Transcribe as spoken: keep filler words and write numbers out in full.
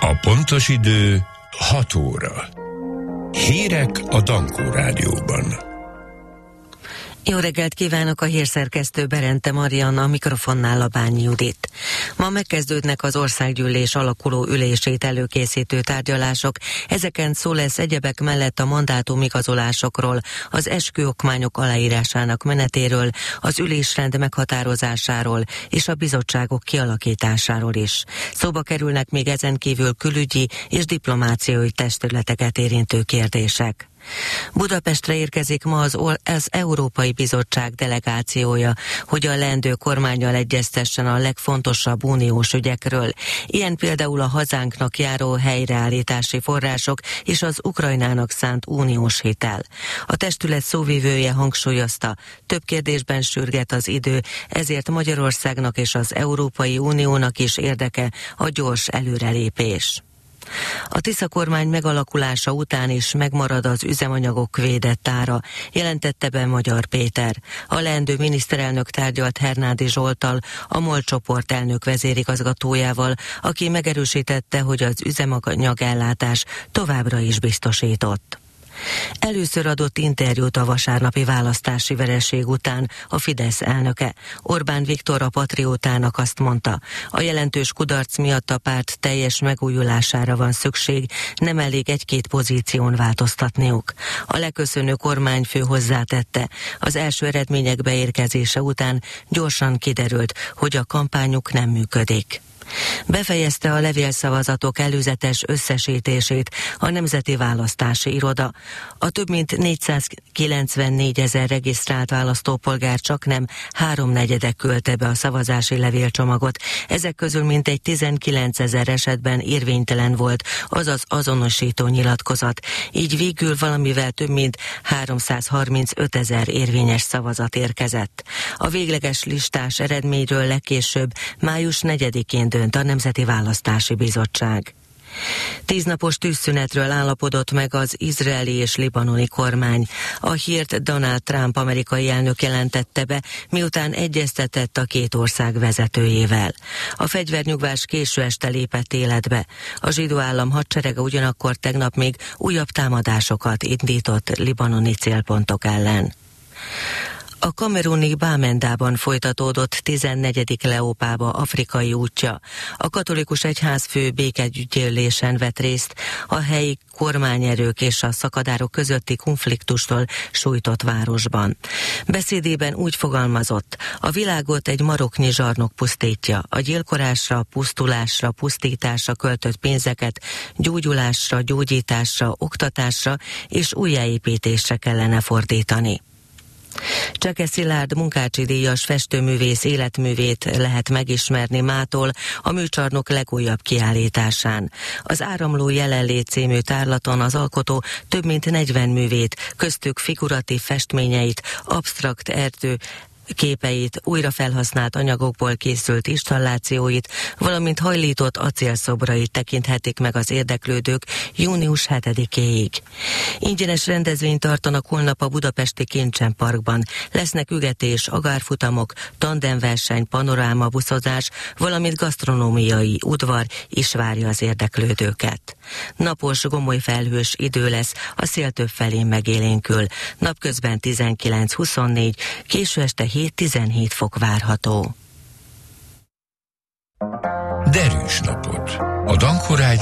A pontos idő hat óra. Hírek a Dankó Rádióban. Jó reggelt kívánok, a hírszerkesztő Berente Marianna, a mikrofonnál Labányi Judit. Ma megkezdődnek az országgyűlés alakuló ülését előkészítő tárgyalások. Ezeken szó lesz egyebek mellett a mandátumigazolásokról, az esküokmányok aláírásának menetéről, az ülésrend meghatározásáról és a bizottságok kialakításáról is. Szóba kerülnek még ezen kívül külügyi és diplomáciai testületeket érintő kérdések. Budapestre érkezik ma az, az Európai Bizottság delegációja, hogy a leendő kormánnyal egyeztessen a legfontosabb uniós ügyekről. Ilyen például a hazánknak járó helyreállítási források és az Ukrajnának szánt uniós hitel. A testület szóvivője hangsúlyozta, több kérdésben sürget az idő, ezért Magyarországnak és az Európai Uniónak is érdeke a gyors előrelépés. A Tisza kormány megalakulása után is megmarad az üzemanyagok védett ára, jelentette be Magyar Péter. A leendő miniszterelnök tárgyalt Hernádi Zsolttal, a MOL csoport elnök vezérigazgatójával, aki megerősítette, hogy az üzemanyagellátás továbbra is biztosított. Először adott interjút a vasárnapi választási vereség után a Fidesz elnöke. Orbán Viktor a Patriótának azt mondta, a jelentős kudarc miatt a párt teljes megújulására van szükség, nem elég egy-két pozíción változtatniuk. A leköszönő kormányfő hozzátette, az első eredmények beérkezése után gyorsan kiderült, hogy a kampányuk nem működik. Befejezte a levélszavazatok előzetes összesítését a Nemzeti Választási Iroda. A több mint négyszázkilencvennégy ezer regisztrált választópolgár csaknem háromnegyede küldte be a szavazási levélcsomagot. Ezek közül mintegy tizenkilenc ezer esetben érvénytelen volt, azaz azonosító nyilatkozat. Így végül valamivel több mint háromszázharmincöt ezer érvényes szavazat érkezett. A végleges listás eredményről legkésőbb május negyedikén dönt a Nemzeti Választási Bizottság. Tíznapos tűzszünetről állapodott meg az izraeli és libanoni kormány. A hírt Donald Trump amerikai elnök jelentette be, miután egyeztetett a két ország vezetőjével. A fegyvernyugvás késő este lépett életbe. A zsidó állam hadserege ugyanakkor tegnap még újabb támadásokat indított libanoni célpontok ellen. A kameruni Bámendában folytatódott tizennegyedik Leópába afrikai útja. A katolikus egyházfő békegyügyélésen vett részt a helyi kormányerők és a szakadárok közötti konfliktustól sújtott városban. Beszédében úgy fogalmazott, a világot egy maroknyi zsarnok pusztítja, a gyilkolásra, pusztulásra, pusztításra költött pénzeket gyógyulásra, gyógyításra, oktatásra és újjáépítésre kellene fordítani. Cseke Szilárd Munkácsi díjas festőművész életművét lehet megismerni mától a műcsarnok legújabb kiállításán. Az Áramló jelenlét című tárlaton az alkotó több mint negyven művét, köztük figuratív festményeit, absztrakt erdő képeit, újra felhasznált anyagokból készült installációit, valamint hajlított acélszobrait tekinthetik meg az érdeklődők június hetedikéig. Ingyenes rendezvényt tartanak holnap a budapesti Kincsen Parkban. Lesznek ügetés, agárfutamok, tandemverseny, panorámabuszozás, valamint gasztronómiai udvar is várja az érdeklődőket. Napos, gomoly felhős idő lesz, a szél több felén megélénkül. Napközben tizenkilenc-huszonnégy, késő este hét-tizenhét fok várható. Derűs napot. A Dankó Rádió